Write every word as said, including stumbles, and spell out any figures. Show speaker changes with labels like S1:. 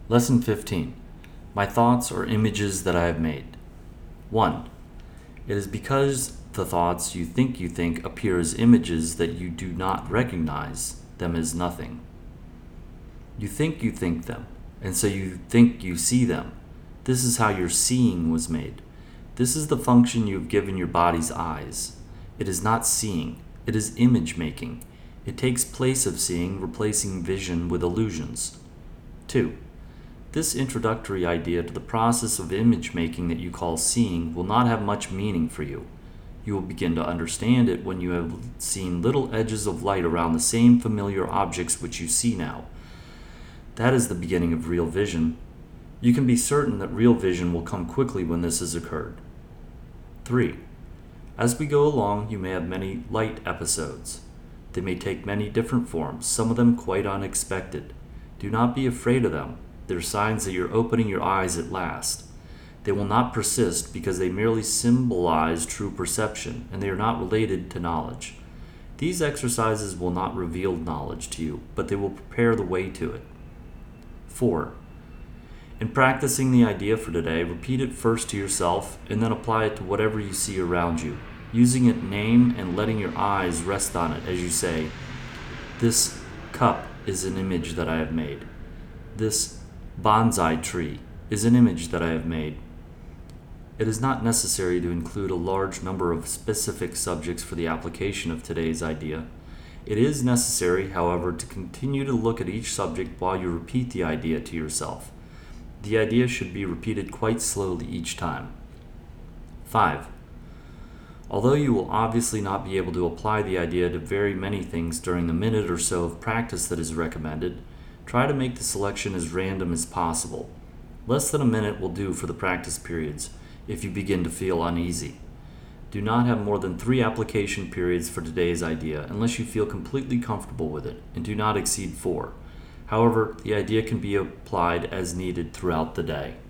S1: Lesson fifteen. My thoughts or images that I have made. one. It is because the thoughts you think you think appear as images that you do not recognize them as nothing. You think you think them, and so you think you see them. This is how your seeing was made. This is the function you have given your body's eyes. It is not seeing, it is image making. It takes place of seeing, replacing vision with illusions. two. This introductory idea to the process of image making that you call seeing will not have much meaning for you. You will begin to understand it when you have seen little edges of light around the same familiar objects which you see now. That is the beginning of real vision. You can be certain that real vision will come quickly when this has occurred. three. As we go along, you may have many light episodes. They may take many different forms, some of them quite unexpected. Do not be afraid of them. They're signs that you're opening your eyes at last. They will not persist because they merely symbolize true perception, and they are not related to knowledge. These exercises will not reveal knowledge to you, but they will prepare the way to it. four. In practicing the idea for today, repeat it first to yourself and then apply it to whatever you see around you, using it name and letting your eyes rest on it as you say, "This cup is an image that I have made. This bonsai tree is an image that I have made." It is not necessary to include a large number of specific subjects for the application of today's idea. It is necessary, however, to continue to look at each subject while you repeat the idea to yourself. The idea should be repeated quite slowly each time. five. Although you will obviously not be able to apply the idea to very many things during the minute or so of practice that is recommended, try to make the selection as random as possible. Less than a minute will do for the practice periods if you begin to feel uneasy. Do not have more than three application periods for today's idea unless you feel completely comfortable with it, and do not exceed four. However, the idea can be applied as needed throughout the day.